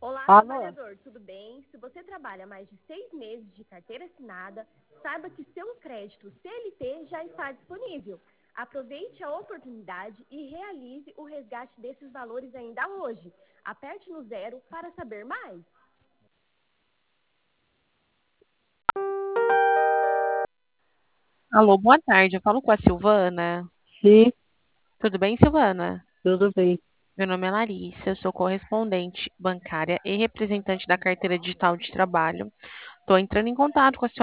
Olá, Alô? trabalhador, tudo bem? Se você trabalha mais de 6 meses de carteira assinada, saiba que seu crédito CLT já está disponível. Aproveite a oportunidade e realize o resgate desses valores ainda hoje. Aperte no zero para saber mais. Alô, boa tarde. Eu falo com a Silvana. Sim, Tudo bem, Silvana? tudo bem. Meu nome é Larissa, eu sou correspondente bancária e representante da carteira digital de trabalho. Estou entrando em contato com a senhora